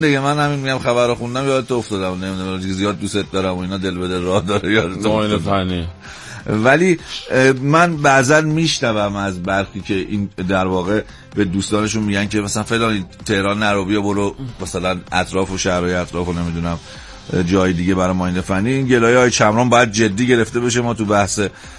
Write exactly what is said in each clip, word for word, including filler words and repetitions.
دیگه من همین میگم خبر رو خوندم یادت افتادم، نمیدونم زیاد دوست دارم و اینا، دل به دل راه داره یادت معاینه فنی. ولی من بعضا میشنوم از برخی که این در واقع به دوستانشون میگن که مثلا فلان تهران نرو، بیا برو مثلا اطراف و شهرهای اطراف و نمیدونم جای دیگه برای معاینه فنی. این گلایه های چمران باید جدی گرفته بشه. ما تو بحث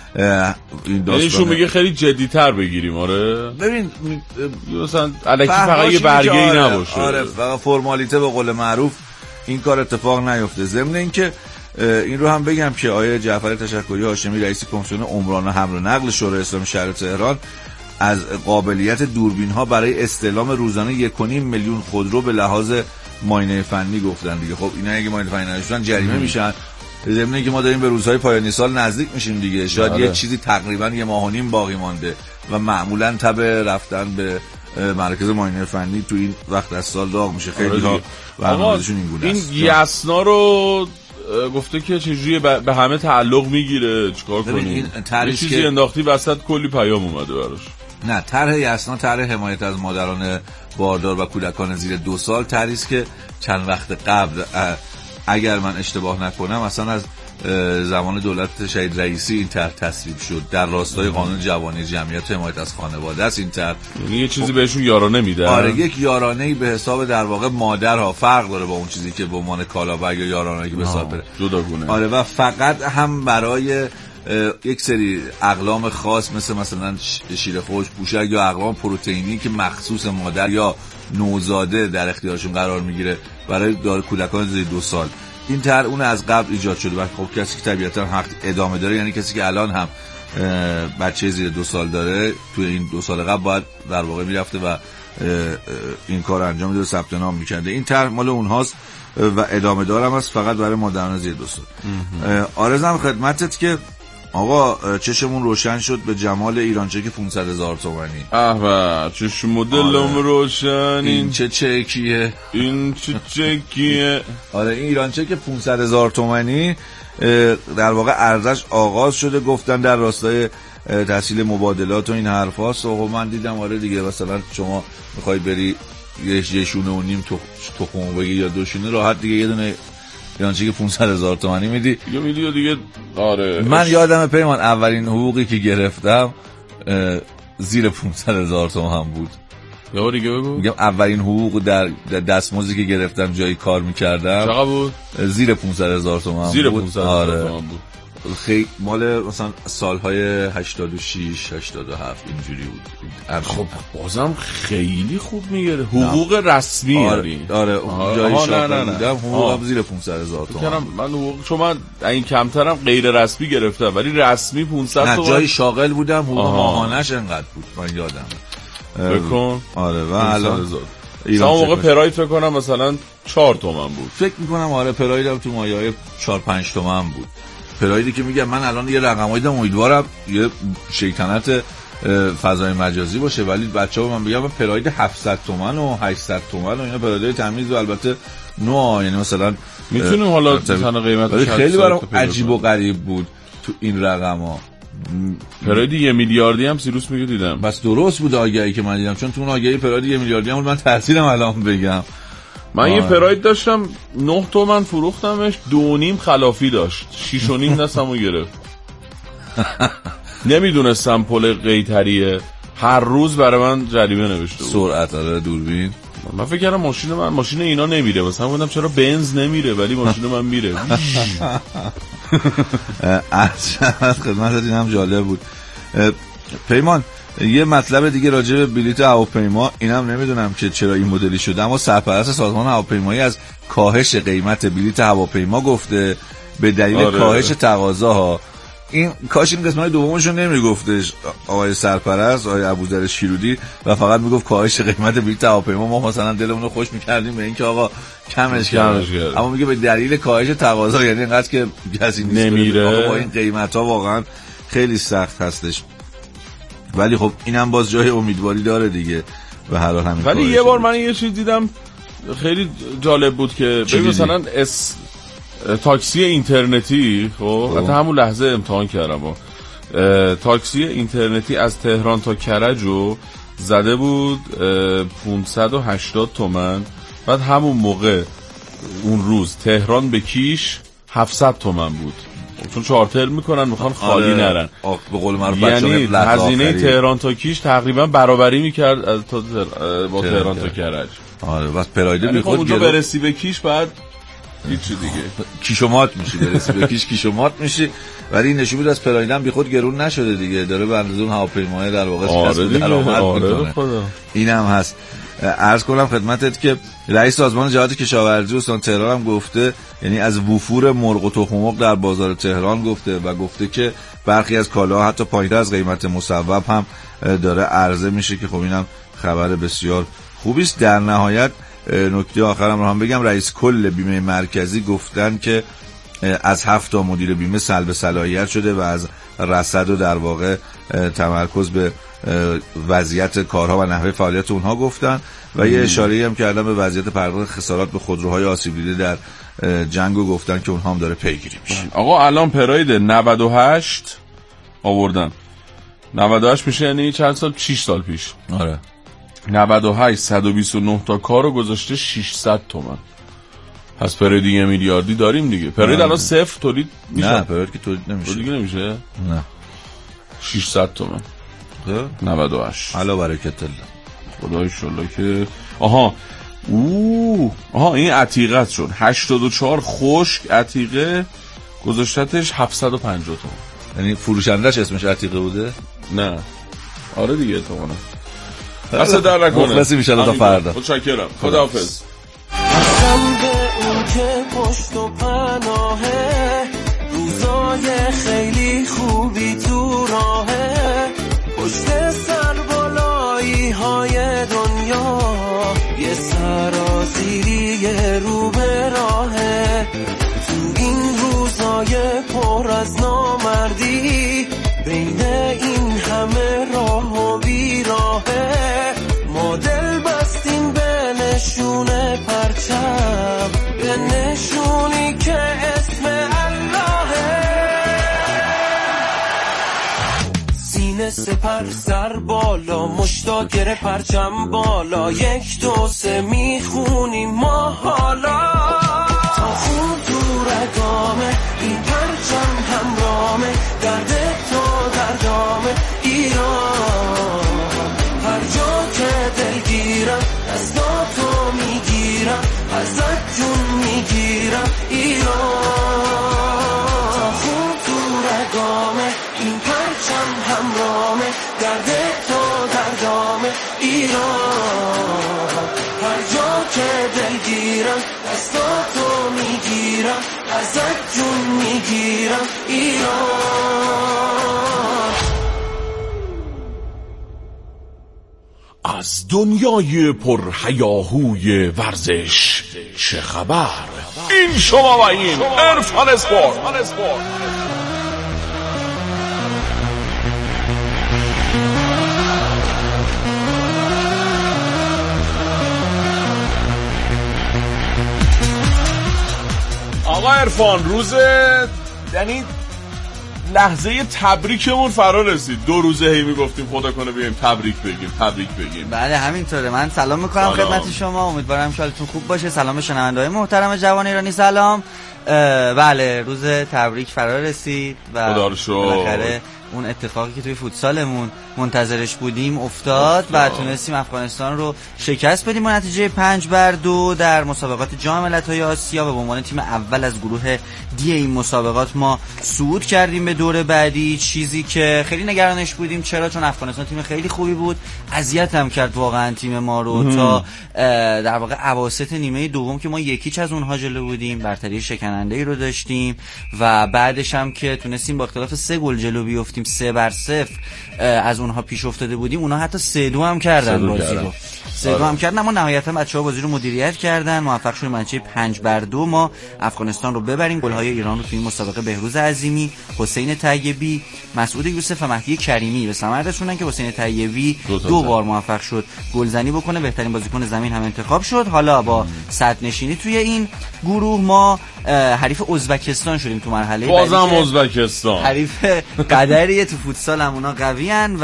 این داستان شو میگه خیلی جدی تر بگیریم. آره ببین مثلا الکی فقط یه برگه ای نباشه. آره فقط فرمالیته به قول معروف این کار اتفاق نیفته. ضمن اینکه این رو هم بگم که آیه جعفر تشکری هاشمی رئیس کمیسیون عمران و حمل و نقل شورای اسلامی شهر تهران از قابلیت دوربین ها برای استعلام روزانه یک و نیم میلیون خودرو به لحاظ معاینه فنی گفتن دیگه. خب اینا اگه معاینه فنی نشدن جریمه میشن. ضمن اینکه ما داریم به روزهای پایانی سال نزدیک میشیم دیگه، شاید یه چیزی تقریبا یه ماه و نیم باقی مانده و معمولا تب رفتن به مرکز معاینه فنی تو این وقت از سال داغ میشه. خیلی ها برنامه‌شون این گونه است. این یسنا رو گفته که چجوری به همه تعلق میگیره، چیکار کنیم؟ یه چیزی که انداختی وسط کلی پیام اومده براش. نه طرح یسنا طرح حمایت از مادران باردار و کودکان زیر دو سال طرحی است که چند وقت قبل اگر من اشتباه نکنم اصلا از زمان دولت شهید رئیسی این طرح تصویب شد در راستای قانون جوانی جمعیت حمایت از خانواده است. این طرح یعنی یه چیزی بهشون یارانه میده. آره یک یارانه‌ای به حساب در واقع مادرها. فرق داره با اون چیزی که به عنوان کالابگ یا یارانه‌ای که به حساب بره جداگونه. آره و فقط هم برای یک سری اقلام خاص مثل مثلا شیر خوش پوشک یا اقلام پروتئینی که مخصوص مادر یا نوزاده در اختیارشون قرار میگیره برای دار کودکان زیر دو سال. این طرح اون از قبل ایجاد شده و خب کسی که طبیعتا حق ادامه داره، یعنی کسی که الان هم بچه زیر دو سال داره تو این دو سال قبل باید در واقع میرفته و این کار انجام میده و ثبت نام میکنده. این طرح مال اونهاست و ادامه دارم است فقط برای مادران زیر دو سال. آرزم خدمتت که آقا چشمون روشن شد به جمال ایران چک پانصد هزار تومانی. اه چشم و دلم روشن. این چه چکیه این چه چکیه آره این ایران چک پانصد هزار تومانی در واقع ارزش آغاز شده. گفتن در راستای تحصیل مبادلات و این حرفاست. و من دیدم آره دیگه مثلا شما میخوای بری یه شونه و نیم تخم بگی یا دو شونه راحت دیگه یه دونه ایران چک پانصد هزار تومانی میدی دیگه میدی دیگه. آره من یادم پیمان اولین حقوقی که گرفتم زیر پانصد هزار تومان بود. یا دیگه بگو. میگم اولین حقوق در دستمزدی که گرفتم جایی کار میکردم چقدر بود؟ زیر پانصد هزار تومان بود. زیر پانصد هزار تومان بود. خیلی مال مثلا سالهای هشتاد و شش هشتاد و هفت اینجوری بود. خب بازم خیلی خوب میگیره. حقوق رسمی آره آره جایی شاغل بودم حقوقم زیر پانصد هزار تومان. من حقوق چون من این کمترم غیر رسمی گرفتم ولی رسمی پانصد تومان. نه جایی شاغل بودم حقوق ماهانش انقدر بود من یادم. بکن آره و الان ایران موقع پراید فکر کنم مثلا چهار تومن بود. فکر میکنم آره پرایدم تو مایه‌های چهار پنج تومن بود. پرایدی که میگم من الان یه رقمایی دارم امیدوارم یه شیطنت فضای مجازی باشه ولی بچه‌ها من میگم پراید هفتصد تومن و هشتصد تومن و اینا پرایدهای تمیز و البته نوع یعنی مثلا میتونیم حالا مثلا قیمتش خیلی برام عجیب و غریب بود تو این رقم‌ها. پراید یه میلیاردی هم سیروس میگه دیدم. بس درست بود آگهی که من دیدم چون تو اون آگهی پراید یه میلیاردی هم بود. من تاثیرم الان بگم من آه. یه پراید داشتم نه تومن فروختمش دو نیم خلافی داشت شیش و نیم دستمو گرفت. نمیدونستم پل قیتریه هر روز برای من جریمه نوشته بود. سرعت داره دوربین. من فکر کردم ماشین من ماشین اینا نمیره مثلا بودم چرا بنز نمیره ولی ماشین من میره. خدمت اینم جالب بود. پیمان یه مطلب دیگه راجع به بلیط هواپیما اینم نمیدونم که چرا این مدلی شده اما سرپرست سازمان هواپیمایی از کاهش قیمت بلیط هواپیما گفته به دلیل آره. کاهش تقاضاها. این کاش این قسمت دومشو نمیگفتش آقای سرپرست آقای ابوذر شیرودی و فقط میگفت کاهش قیمت بلیط هواپیما ما مثلا دلمون رو خوش می‌کردیم به اینکه آقا کمش کرد اما میگه به دلیل کاهش تقاضا یعنی اینقدر که کسی نمیره با این قیمت‌ها واقعا خیلی سخت هستش. ولی خب اینم باز جای امیدواری داره دیگه به هر حال همین. ولی یه بار من یه چیز دیدم خیلی جالب بود که ببین مثلا اس تاکسی اینترنتی خب حتی همون لحظه امتحان کردم تاکسی اینترنتی از تهران تا کرج رو زده بود پانصد و هشتاد تومن بعد همون موقع اون روز تهران به کیش هفتصد تومن بود، چون چارتر میکنن میخوان خالی آره. نرن. به قول معروف یعنی هزینه تهران تا کیش تقریبا برابری میکرد از تا تر... با تهران, تهران تا کرج. آره بس پرایده یعنی بیخود اونجا برسی به کیش بعد هیچی دیگه کیشومات میشی، برسی به کیش کیشومات میشی. ولی این نشون بود از پرایده هم بیخود گرون نشده دیگه، داره به اندازه اون هواپیمای در واقع آره دیگه. آره خدا این هم هست. عرض کنم خدمتت که رئیس سازمان جهاد کشاورزی استان تهران هم گفته، یعنی از وفور مرغ و تخم مرغ در بازار تهران گفته و گفته که برخی از کالاها حتی پایین‌تر از قیمت مصوب هم داره عرضه میشه که خب اینم خبر بسیار خوبی است. در نهایت نکته آخرم رو هم بگم، رئیس کل بیمه مرکزی گفتن که از هفت تا مدیر بیمه سلب صلاحیت شده و از رصد و در واقع تمرکز به وضعیت کارها و نحوه فعالیت اونها گفتن و یه اشاره‌ای هم کردن به وضعیت پرداخت خسارات به خودروهای آسیب دیده در جنگ و گفتن که اونها هم داره پیگیری میشه. آقا الان پراید نود و هشت آوردن، نود و هشت میشه یعنی چند سال؟ شش سال پیش. آره نود و هشت صد و بیست و نه تا کارو گذاشته ششصد تومن. پس پراید یه میلیاردی داریم دیگه. پراید الان صفر تولید میشه؟ نه پراید که تولید نمیشه. تولید نمیشه؟ نه. ششصد تومن. نود و هشت. حالا برکت الله. خدای شالله که آها اوه آها این عتیقه شد هشتاد و چهار خشک عتیقه گذاشتتش هفتصد و پنجاه تومن. یعنی فروشندش اسمش عتیقه بوده؟ نه آره دیگه احتمالاً. اصلا در نکنه. مخلصی میشه تا فردا. متشکرم. خداحافظ. قسم به اون که پشت و پناهه، روزای خیلی خوبی تو راهه، پشت سر بالایی های دنیا یه سرازیری رو به راهه. تو این روزای پر از نامردی، بین این همه راه و بیراهه، ما دل بستیم به نشون پرچم، به نشونی که اسم اللهه. سینه سپر سر بالا، مشتا گره پرچم بالا، یک دو سه میخونیم ما حالا، تا خون تو رگامه این پرچم همرامه، درد تا دردامه ایران. هر جا که دلگیرم دستاتو میگیرم، ازت جون میگیرم ایران. تا خون تو رگامه این پرچم همرامه، درد تا دردامه ایران. هر جا که دلگیرم دستاتو میگیرم، ازت جون میگیرم ایران. از دنیای پر هیاهوی ورزش چه خبر؟ این شما و این عرفان اسپورت. آقا عرفان، روز یعنی لحظه تبریکمون فرا رسید. دو روزه هی میگفتیم خدا کنه بیایم تبریک بگیم تبریک بگیم. بله همینطوره. من سلام میکنم خدمت شما، امیدوارم حالتون خوب باشه. سلام شنونده‌های محترم جوان ایرانی، سلام. بله روز تبریک فرا رسید و بالاخره اون اتفاقی که توی فوتسالمون منتظرش بودیم افتاد و تونستیم افغانستان رو شکست بدیم با نتیجه پنج بر دو در مسابقات جام ملت‌های آسیا و به عنوان تیم اول از گروه دی این مسابقات ما صعود کردیم به دور بعدی، چیزی که خیلی نگرانش بودیم. چرا؟ چون افغانستان تیم خیلی خوبی بود، اذیت هم کرد واقعا تیم ما رو مم. تا در واقع اواسط نیمه دوم که ما یکیچ از اونها جلو بودیم، برتری شکننده‌ای رو داشتیم و بعدش هم که تونستیم با اختلاف سه گل جلو بیافتیم، سه بر صفر از اونها پیش افتاده بودیم، اونها حتی سه دو هم کردن بازی رو سه دو هم کردن، اما نهایتا بچه‌ها بازی رو مدیریت کردن، موفق شدیم منچه پنج بر دو ما افغانستان رو ببریم. گل‌های ایران رو تو این مسابقه بهروز عظیمی، حسین طیبی، مسعود یوسف و مهدی کریمی به ثمر رسوندن که حسین طیبی دو, دو بار موفق شد گلزنی بکنه، بهترین بازیکن زمین هم انتخاب شد. حالا با صد نشینی توی این گروه ما حریف ازبکستان شدیم تو مرحله بازم ازبکستان حریف قدریه تو فوتسال هم اونا قوی ان و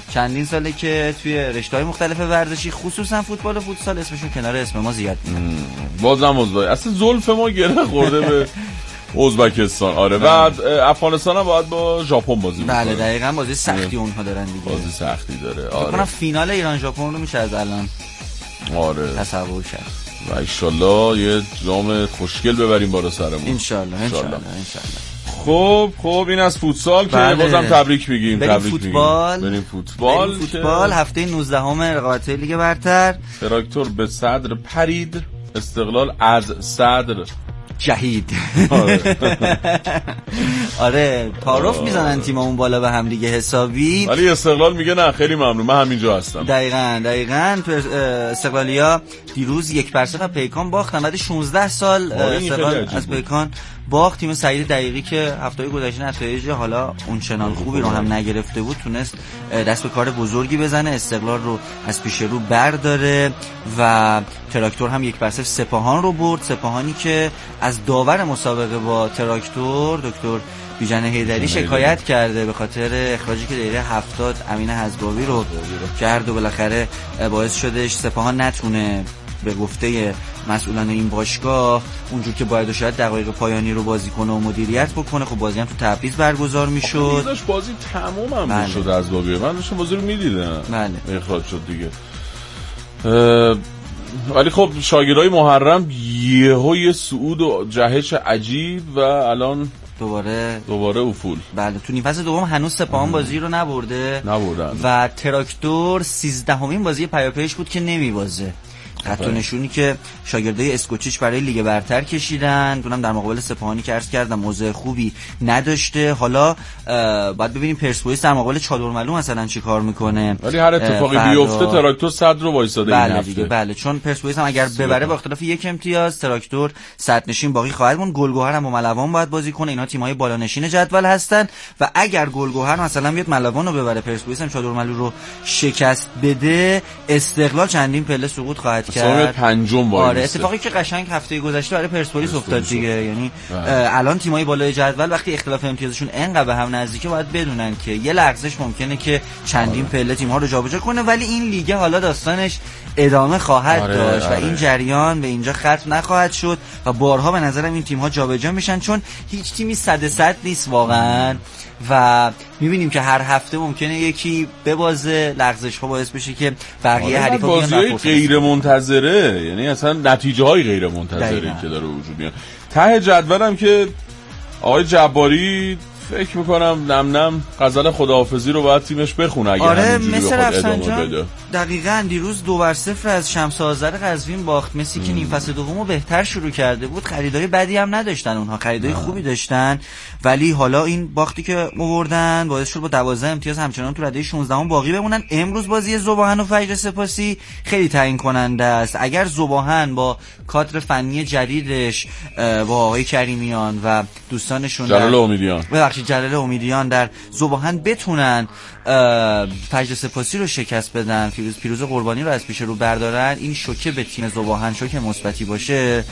چندین ساله که توی رشته‌های مختلف ورزشی خصوصا فوتبال و فوتسال اسمشون کنار اسم ما زیاد میاد. بازم ازبک اصلا زلف ما گره خورده به ازبکستان. آره بعد افغانستان هم باید با ژاپن بازی بکنه. بله دقیقاً بازی سختی اونها دارن دیگه. بازی سختی داره. آره. فکر فینال ایران ژاپن رو میشه از الان آره تصور کرد. و انشالله یه جام خوشگل ببریم بالا سرمون. انشالله انشالله انشالله. خب خب این از فوتسال که بله. بازم تبریک میگیم. بریم تبریک فوتبال. بریم فوتبال. بریم فوتبال که... هفته نوزدهم رقابت‌های لیگ برتر. تراکتور به صدر پرید، استقلال از صدر جهید. آره, آره. تعارف میزنن تیم‌ها اون بالا به هم دیگه حسابی، ولی استقلال میگه نه خیلی ممنون من همینجا هستم. دقیقاً دقیقاً استقلالیا دیروز یک بر صفر پیکان باختن بعد شانزده سال استقلال از پیکان باخت. تیم سعید دقیقی که هفته گذشته نتایج حالا اون چنان خوبی رو هم نگرفته بود تونست دست به کار بزرگی بزنه، استقلال رو از پیش رو برداره و تراکتور هم یک بر صفر سپاهان رو برد. سپاهانی که از داور مسابقه با تراکتور دکتر بیژن حیدری شکایت کرده به خاطر اخراجی که دقیقه هفتاد امین حزباوی رو کرد و بالاخره باعث شدش سپاهان نتونه به گفته مسئولان این باشگاه اونجور که باید و شاید دقایق پایانی رو بازی کنه و مدیریت بکنه. خب بازی هم تو تبریز برگزار میشد. داشت بازی تموم هم بله. شد از بابی من داشتم بازی رو میدیدم. بله. اخراج شد دیگه. ولی خب شاگردای محرم یهو یه صعود و جهش عجیب و الان دوباره دوباره افول. بله تو نیم فصل دوم هنوز سپاهان بازی رو نبرده نبردن و تراکتور سیزدهمین بازی پیاپیش بود که نمیبازه. خط و نشونی که شاگردای اسکوچیچ برای لیگ برتر کشیدن. دونم در مقابل سپاهانی که عرض کردم موضع خوبی نداشته. حالا باید ببینیم پرسپولیس در مقابل چادرملو مثلا چی کار میکنه. ولی هر اتفاقی بیفته تراکتور صدر رو وایساده بله این هفته. دیگه بله چون پرسپولیس هم اگر ببره با اختلاف یک امتیاز تراکتور صدر نشین باقی خواهد موند. گلگهر هم با ملوان باید بازی کنه. اینا تیم‌های بالانشین جدول هستن و اگر گلگهر مثلا بیاد ملوان رو ببره پرسپولیس هم چادرملو رو شکست بده استقلال چندین پله سقوط خواهد کرد. پنجم وایسه. آره اتفاقی که قشنگ هفته گذشته برای پرسپولیس افتاد دیگه. یعنی الان تیمای بالای جدول وقتی اختلاف امتیازشون انقدر به هم نزدیکه باید بدونن که یه لغزش ممکنه که چندین آره. پله تیم‌ها رو جابجا کنه ولی این لیگ حالا داستانش ادامه خواهد آره، داشت آره. و این جریان به اینجا ختم نخواهد شد و بارها به نظرم این تیم‌ها جابجا میشن چون هیچ تیمی صد صد نیست واقعا و میبینیم که هر هفته ممکنه یکی ببازه لغزش‌ها باعث بشه که بقیه آره حریفا بیان بازی غیر منتظره، یعنی اصلا نتیجه های غیر منتظره که داره وجود میاد. ته جدولم که آقای جباری فکر میکنم نم نم غزل خداحافظی رو باید تیمش بخونه اگه آره همینجوری بخواد ادامه بده. دقیقاً دیروز دو بر صفر از شمس آذر قزوین باخت. مسی که نیم فصل دومو بهتر شروع کرده بود خریدای بدی هم نداشتن، اونها خریدای خوبی داشتن ولی حالا این باختی که آوردن باعث شد با دوازده امتیاز همچنان تو رده شانزدهم باقی بمونن. امروز بازی ذوباهن و فجر سپاسی خیلی تعیین کننده است. اگر ذوباهن با کادر فنی جدیدش با آقای کریمیان و دوستانشون جلال امیدیان ببخشید جلال امیدیان در ذوباهن بتونن فجر سپاسی رو شکست بدن، پیروز پیروز قربانی رو از پیش رو بردارن، این شوکه به تیم ذوباهن شوکه مثبتی باشه،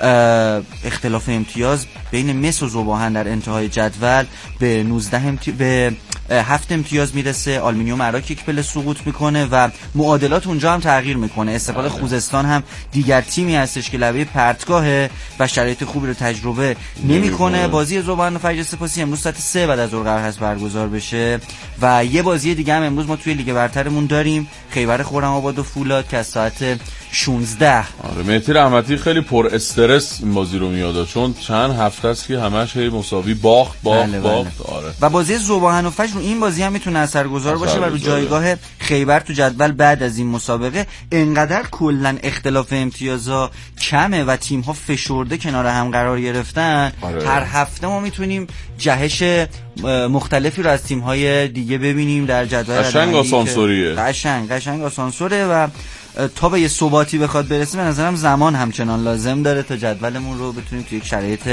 اختلاف امتیاز بین مس و ذوباهن در انتهای جدول به نوزده امتیاز به هفت امتیاز میرسه. آلومینیوم عراق یک پله سقوط میکنه و معادلات اونجا هم تغییر میکنه. استقلال خوزستان هم دیگر تیمی هستش که لبه پرتگاهه و شرایط خوبی رو تجربه نمیکنه. بازی ذوباهن و فجر سپاسی امروز ساعت سه بعد از ظهر قرار هست برگزار بشه و یه بازی دیگه هم امروز ما توی لیگ برترمون داریم، خیبر خرم‌آباد و فولاد که از ساعت شانزده. آره مهدی رحمتی خیلی پر استرس این بازی رو میاده چون چند هفته است که همش هی مساوی باخت باخت بله باخت بله. آره و بازی ذوباهن و فجر رو این بازی هم میتونه اثرگذار باشه و رو جایگاه خیبر تو جدول بعد از این مسابقه. انقدر کلا اختلاف امتیازها کمه و تیم‌ها فشرده کنار هم قرار گرفتن آره. هر هفته ما میتونیم جهش مختلفی رو از تیم‌های دیگه ببینیم در جدول. قشنگ آسانسوریه، قشنگ قشنگ آسانسوره و تا به یه ثباتی بخواد برسه به نظرم زمان همچنان لازم داره تا جدولمون رو بتونیم توی یک شرایط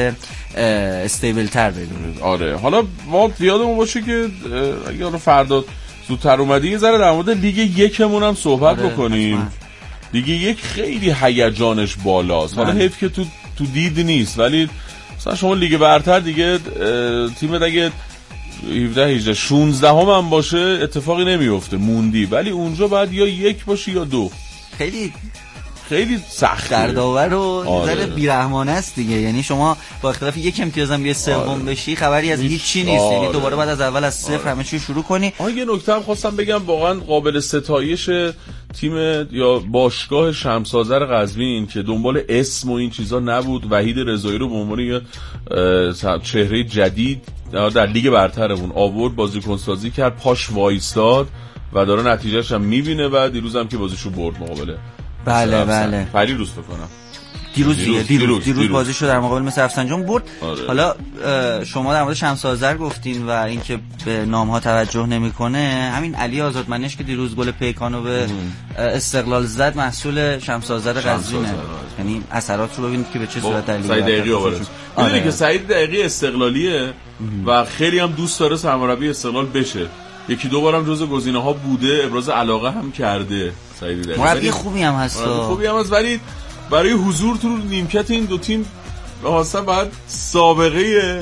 استیبل تر ببینیم. آره حالا ما یادمون باشه که اگه فردا زودتر اومدی یه ذره در مورد لیگ یکمون هم صحبت آره، بکنیم حتما. لیگ یک خیلی هیجانش بالاست. حالا حیف که تو تو دید نیست ولی مثلا شما لیگ برتر دیگه تیمت اگه هفده هجده شانزده هم, هم باشه اتفاقی نمیفته موندی، ولی اونجا باید یا یک باشه یا دو. خیلی خیلی سخته، دردآور و آره. ذره بیرحمانه است دیگه. یعنی شما با اختلاف یک امتیاز هم یه سوم آره. بشی خبری از هیچ چی نیست. آره. یعنی دوباره بعد از اول از صفر آره. همه چی شروع کنی. آها یه نکته هم خواستم بگم، واقعا قابل ستایش تیم یا باشگاه شمس‌آذر قزوین که دنبال اسم و این چیزا نبود، وحید رضایی رو به عنوان یه چهره جدید در لیگ برترمون آورد، بازیکن‌سازی کرد، پاش وایستاد و داره نتیجهش هم میبینه و دیروز هم که بازیشو برد مقابله. بله بله پری روز بکنم دیروز دیروز دیروز, دیروز, دیروز, دیروز بازیشو در مقابل مثل رفسنجان برد. آره. حالا شما در مورد شمس‌آذر گفتین و اینکه به نام‌ها توجه نمی‌کنه، همین علی آزادمنش که دیروز گل پیکانو به استقلال زد محصول شمس‌آذر قزوینه. یعنی اثرات رو ببینید که به چه صورت علی سعید دقیقی آورد. می‌دونی که سعید دقیقی استقلالیه و خیلی هم دوست داره سرمربی استقلال بشه. یکی دو بارم جزو گزینه‌ها بوده، ابراز علاقه هم کرده. سعید دقیقی مربی خوبی هم هست. خوبی هم هست، ولی برای حضور تو نیمکت این دو تیم واسه باید سابقه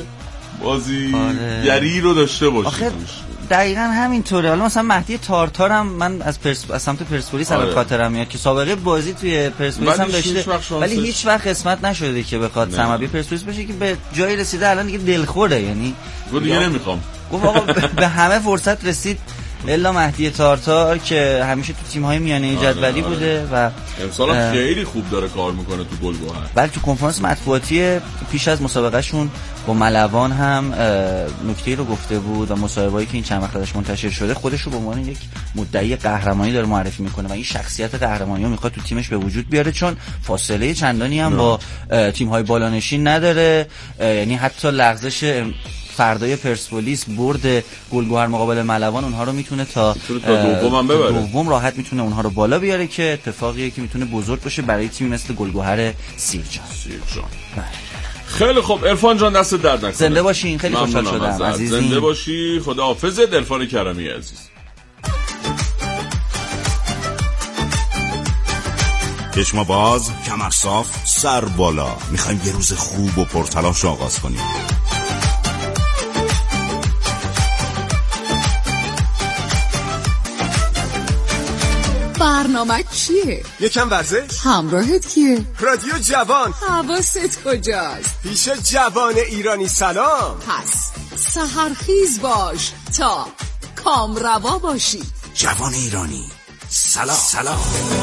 بازیگری رو داشته باشه. آخه دقیقاً همینطوره. حالا مثلا مهدی تارتار هم من از پرس... از سمت پرسپولیس الان خاطرم میاد که سابقه بازی توی پرسپولیس هم داشته، ولی هیچ وقت قسمت نشده که بخواد سرمربی پرسپولیس بشه، که به جایی رسیده الان دیگه دلخوره. یعنی گفت دیگه نمیخوام، گفت آقا به همه فرصت رسید الا مهدی تارتار که همیشه تو تیم‌های میانه جدولی آره بوده و امسال خیلی خوب داره کار میکنه تو گلگهر. بله تو کنفرانس مطبوعاتی پیش از مسابقه شون با ملوان هم نکته‌ای رو گفته بود و مصاحبه‌ای که این چند وقت ازش منتشر شده خودش رو به عنوان یک مدعی قهرمانی داره معرفی میکنه و این شخصیت قهرمانی رو میخواد تو تیمش به وجود بیاره، چون فاصله چندانی هم با تیم‌های بالانشین نداره. یعنی حتی لغزش فردای پرسپولیس برد گلگهر مقابل ملوان اونها رو میتونه تا, تا دوم هم ببره، دوم راحت میتونه اونها رو بالا بیاره که اتفاقیه که میتونه بزرگ باشه برای تیمی مثل گلگهر سیرجان. سیرجان خیلی خوب. عرفان جان دست درد نکنه، زنده باشین، خیلی خوشحال شدم عزیزی. زنده باشی، خداحافظ. عرفان کرمی عزیز. چشم باز، کمر صاف، سر بالا. میخوایم یه روز خوب و پرتلاش آغاز کنیم. برنامه چیه؟ یکم ورزش؟ همراهت کیه؟ رادیو جوان. حواست کجاست؟ پیش جوان ایرانی سلام. پس سحرخیز باش تا کامروا باشی. جوان ایرانی سلام سلام.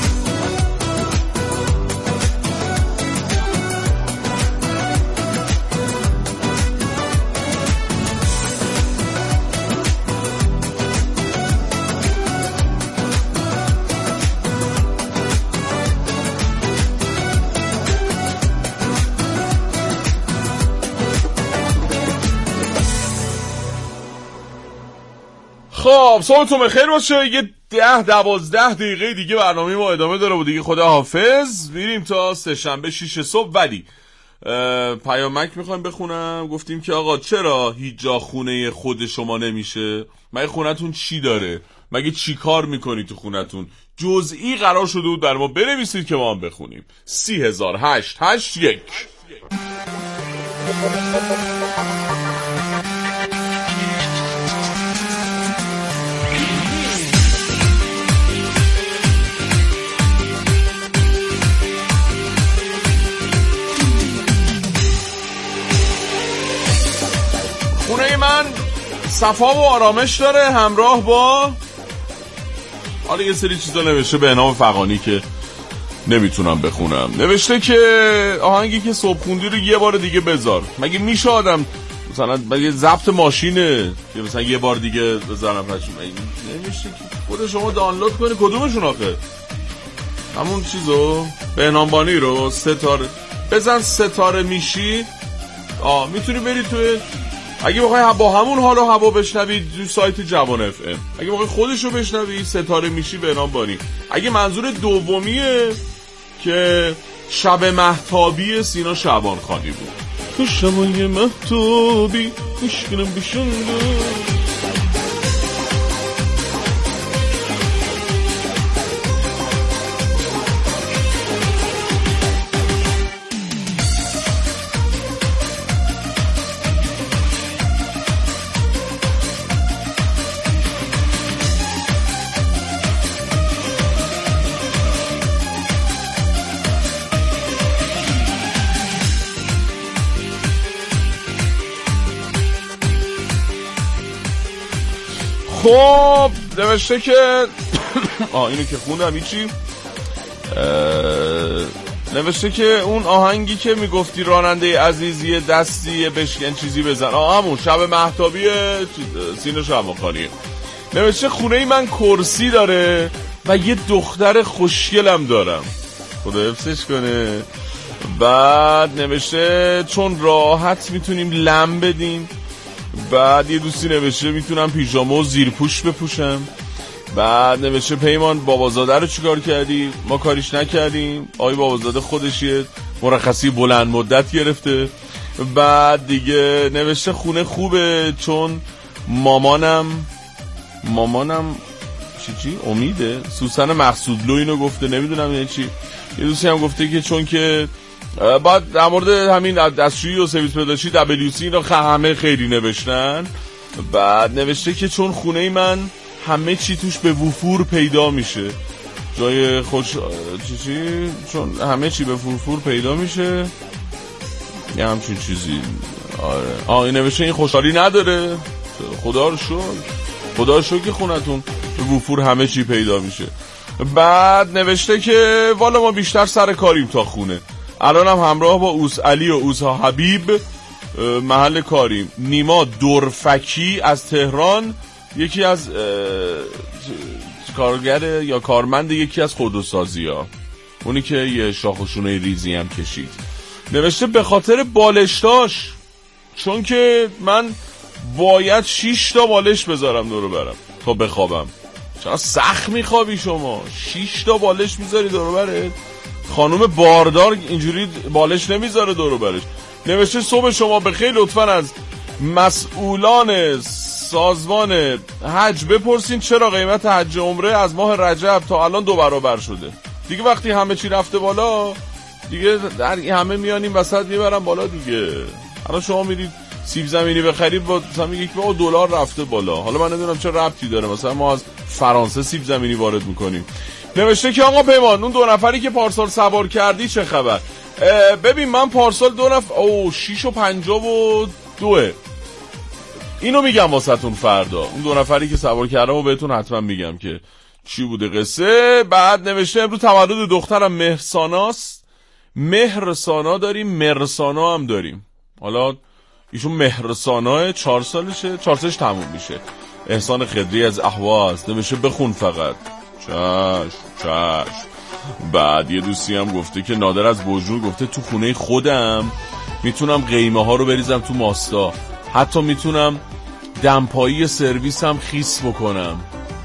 خب صبحتون بخیر باشه. یه ده دوازده دقیقه دیگه برنامه ما ادامه داره و دیگه خدا حافظ. میریم تا سه شنبه شیش صبح. ولی پیامک میخوایم بخونم. گفتیم که آقا چرا هیچ جا خونه خود شما نمیشه؟ مگه خونتون چی داره؟ مگه چی کار میکنی تو خونتون؟ جزئی قرار شده بود در ما بنویسید که ما هم بخونیم. سی هزار هشت هشت یک. خونه من صفا و آرامش داره همراه با حالا یه سری چیزا نوشته به نام فغانی که نمیتونم بخونم. نوشته که آهنگی که صبح خوندی رو یه بار دیگه بذار. مگه میشه آدم مثلا مگه ضبط ماشینه که مثلا یه بار دیگه بذارم؟ نمیشه که خود شما دانلود کنی. کدومشون آخه؟ همون چیزو بهنامبانی رو ستاره بزن ستاره میشی. آه میتونی بری توی اگه بخوای با همون حال و هوا بشنوی تو سایت جوان اف ام. اگه بخوای خودشو بشنوی ستاره میشی بهنام بانی. اگه منظور دومیه که شب مهتابی سینا شعبان خانی بود. تو شبای مهتابی مشکلم بشنده. خب نوشته که آه اینو که خوندم هیچی. نوشته که اون آهنگی که میگفتی راننده عزیزی دستی بشکن چیزی بزن، آه همون شب مهتابی سینه شماخانی. نوشته خونه من کرسی داره و یه دختر خوشگلم دارم، خدا حفظش کنه. بعد نوشته چون راحت میتونیم لم بدیم. بعد یه دوستی نوشته میتونم پیژامه و زیرپوش بپوشم. بعد نوشته پیمان بابازاده رو چیکار کردی؟ ما کاریش نکردیم. آقای بابازاده خودش یه مرخصی بلند مدت گرفته. بعد دیگه نوشته خونه خوبه چون مامانم مامانم چی چی؟ امیده؟ سوسن مقصودلو اینو گفته، نمیدونم یعنی چی. یه دوستی هم گفته که چون که بعد در مورد همین دستشویی و سرویس پزشکی دبلیو سی اینا همه خیلی نوشتن. بعد نوشته که چون خونه من همه چی توش به وفور پیدا میشه، جای خوش چی چی چون همه چی به وفور پیدا میشه، یه همچین چیزی. آره آه این نوشته این خوشحالی نداره. خدا رو شکر، خدا رو شکر که خونتون به وفور همه چی پیدا میشه. بعد نوشته که والا ما بیشتر سر کاریم تا خونه. الان هم همراه با اوس علی و اوسا حبیب محل کاریم. نیما دورفکی از تهران، یکی از کارگر یا کارمند یکی از خودروسازی ها، اونی که یه شاخوشونه ریزی هم کشید. نوشته به خاطر بالشتاش، چون که من باید شیش تا بالش بذارم دورو برم تا بخوابم. چرا سخت میخوابی شما؟ شیش تا بالش میذاری دورو برت؟ خانوم باردار اینجوری بالش نمیذاره دورو برش. نوشته صبح شما بخیر، لطفاً از مسئولان سازمان حج بپرسین چرا قیمت حج عمره از ماه رجب تا الان دو برابر شده. دیگه وقتی همه چی رفته بالا دیگه در همه میانیم وسط میبرن بالا دیگه. الان شما میرید سیب زمینی بخرید با مثلا میگه که با دلار رفته بالا. حالا من نمیدونم چه ربطی داره، مثلا ما از فرانسه سیب زمینی وارد میکنیم. نوشته که آقا پیمان اون دو نفری که پارسال سوار کردی چه خبر؟ ببین من پارسال دو نفر او شیش و پنجاه و دوه، اینو میگم واسهتون فردا. اون دو نفری که سوار کردم و بهتون حتما میگم که چی بوده قصه. بعد نوشته امروز تولد دخترم مهرساناست. مهرسانا داریم، مرسانا هم داریم. حالا ایشون مهرساناه، چهار سالشه، چهار سالش تموم میشه. احسان خدری از اهواز نوشته بخون فقط. چشم چشم. بعد یه دوستی هم گفته که نادر از بوجنور گفته تو خونه خودم میتونم قیمه ها رو بریزم تو ماستا، حتی میتونم دمپایی سرویس هم خیس بکنم.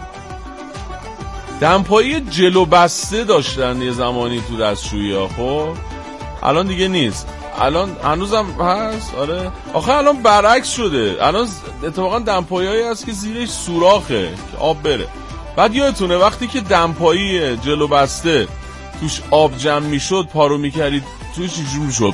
دمپایی جلو بسته داشتن یه زمانی تو دستشویی ها، خب الان دیگه نیست. الان هنوزم هست. آره آخه الان برعکس شده. الان اتفاقا دمپایی هایی هست که زیرش سوراخه که آب بره. بعد یادتونه وقتی که دمپایی جلو بسته توش آب جمع میشد پارو میکردید توش اینجور میشد.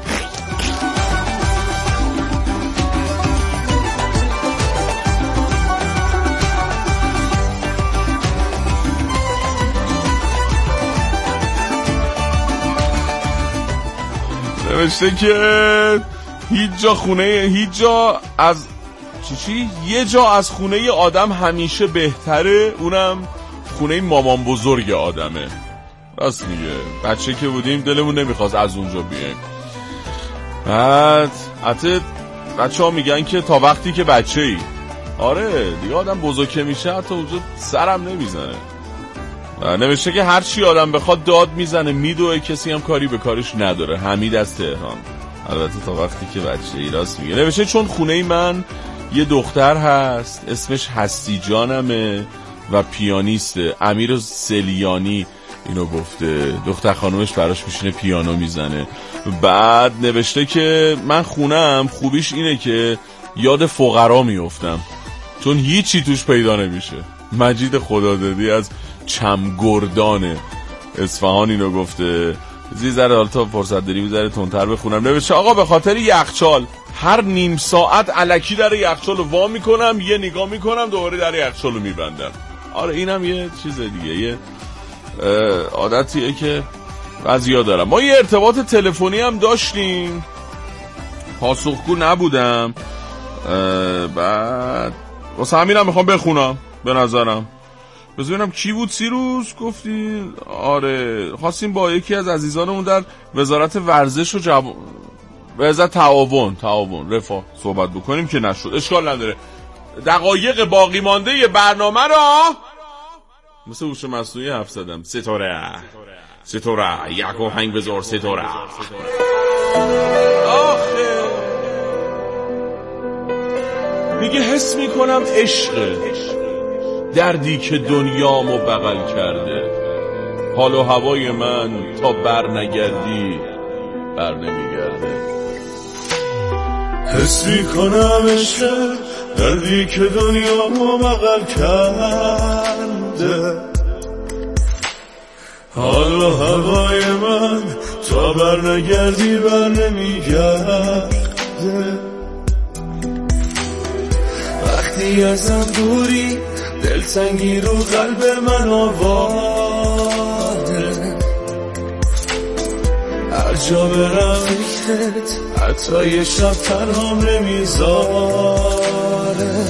نوشته که هیچ جا خونه هیچ جا از چی چی یه جا از خونه آدم همیشه بهتره، اونم خونه مامان بزرگ آدمه. راست میگه، بچه که بودیم دلمون نمیخواست از اونجا بیایم. بعد حتی بچه ها میگن که تا وقتی که بچه ای. آره دیگه آدم بزرگ که میشه حتی اونجا سرم نمیزنه. نوشته که هر چی آدم بخواد داد میزنه میدوه، کسی هم کاری به کارش نداره. حمید از تهران. البته تا وقتی که بچه ای. راست میگه. نوشته چون خونه من یه دختر هست اسمش هستی جانمه و پیانیسته، امیر سلیانی اینو گفته. دختر خانومش براش میشینه پیانو میزنه. بعد نوشته که من خونم خوبیش اینه که یاد فقرا میافتم چون هیچی توش پیدا نمیشه. مجید خدادادی از چمگردان اصفهان اینو گفته. زی ذره حالا تا فرصت داری بذاره تندتر بخونم. نوشته آقا به خاطر یخچال هر نیم ساعت الکی در یخچال رو وا میکنم، یه نگاه میکنم، دوباره در یخچال رو میبندم. آره اینم یه چیز دیگه، یه عادتیه که بعضیا دارم. ما یه ارتباط تلفنی هم داشتیم، پاسخگو نبودم. بعد واسه همینم میخوام بخونم. به نظرم بذار ببینم کی بود سیروس گفتی؟ آره خواستیم با یکی از عزیزانمون در وزارت ورزش و جوان وزارت تعاون تعاون رفاه صحبت بکنیم که نشد. اشکال نداره. دقایق باقی مانده برنامه را مثل هوش مصنوعی حرف زدم. ستاره ستاره یک آهنگ بذار ستاره. آخه میگه حس میکنم عشق دردی که دنیامو بغل کرده، حال و هوای من تا بر نگردی بر نمیگرده. حس میکنم عشق دردی که دنیامو بغل کرده، حال و هوای من تا بر نگردی بر نمیگرده. وقتی ازم دوری دلتنگی رو قلب من آواره، هر جا برم فکرت حتی یه شب تنهام نمیذاره.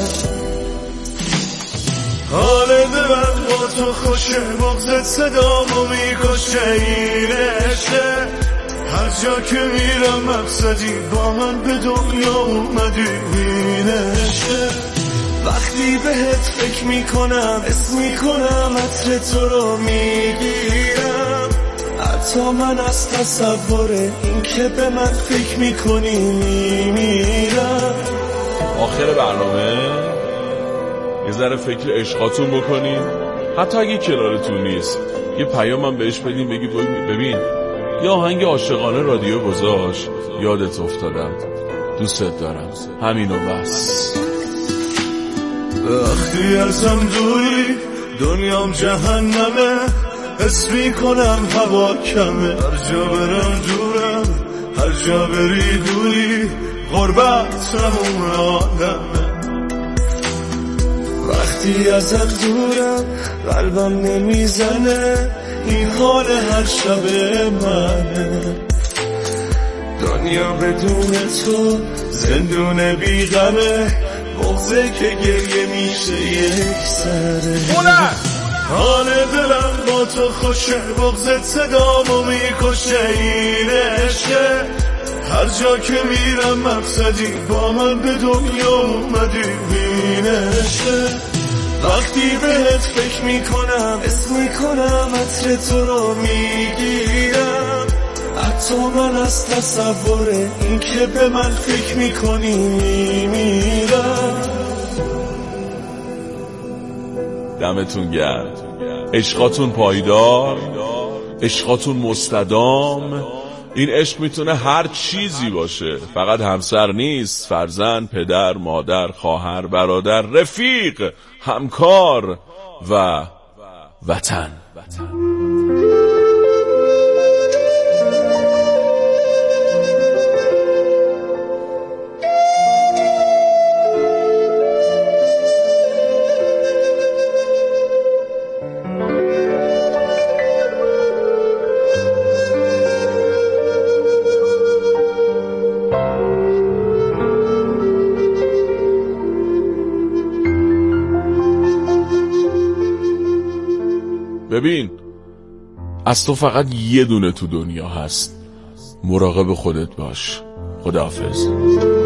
حال دلم با تو خوشه، بغضت صدامو میکشه، این عشقه هر جا که میرم مقصدی با من به دنیا اومدی، این عشقه وقتی بهت فکر میکنم اسم میکنم عطر تو رو میگیرم، حتی من از تصور این که به من فکر میکنی میمیرم. آخر برنامه یه ذره فکر عشقاتون بکنین، حتی اگه کنارتون نیست یه پیامم بهش بدین، بگی ببین یه آهنگ عاشقانه رادیو گذاشت یادت افتادم، دوستت دارم، همینو بس. وقتی ازم دوری دنیام جهنمه، حس میکنم هوا کمه، هر جا برم دورم، هر جا بری دوری، غربت همون آدمه. وقتی ازت دورم قلبم نمیزنه، این حال هر شب منه، دنیا بدون تو زندون بیغمه، بغضه که گریه میشه یک سره. حال دلم با تو خوشه، بغضت صدامو میکشه، این عشقه هر جا که میرم مقصدی با من به دنیا اومدی، این عشقه وقتی بهت فکر میکنم اسم میکنم عطر تو رو میگیرم، حتی من از تصور این که به من فکر میکنی میمیرم. دمتون گرم، عشقاتون پایدار، عشقاتون مستدام. این عشق میتونه هر چیزی باشه، فقط همسر نیست، فرزند، پدر، مادر، خواهر، برادر، رفیق، همکار و وطن. ببین از تو فقط یه دونه تو دنیا هست، مراقب خودت باش. خداحافظ.